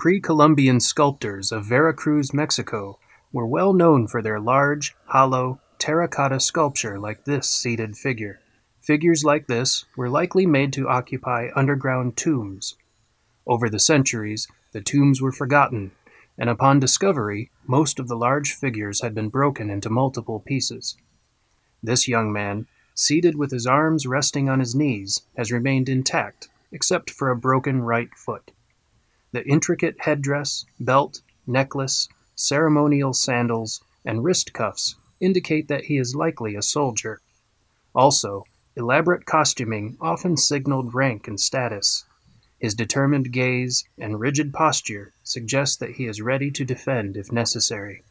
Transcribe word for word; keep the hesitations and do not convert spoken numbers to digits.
Pre-Columbian sculptors of Veracruz, Mexico, were well known for their large, hollow, terracotta sculpture like this seated figure. Figures like this were likely made to occupy underground tombs. Over the centuries, the tombs were forgotten, and upon discovery, most of the large figures had been broken into multiple pieces. This young man, seated with his arms resting on his knees, has remained intact, except for a broken right foot. The intricate headdress, belt, necklace, ceremonial sandals, and wrist cuffs indicate that he is likely a soldier. Also, elaborate costuming often signaled rank and status. His determined gaze and rigid posture suggest that he is ready to defend if necessary.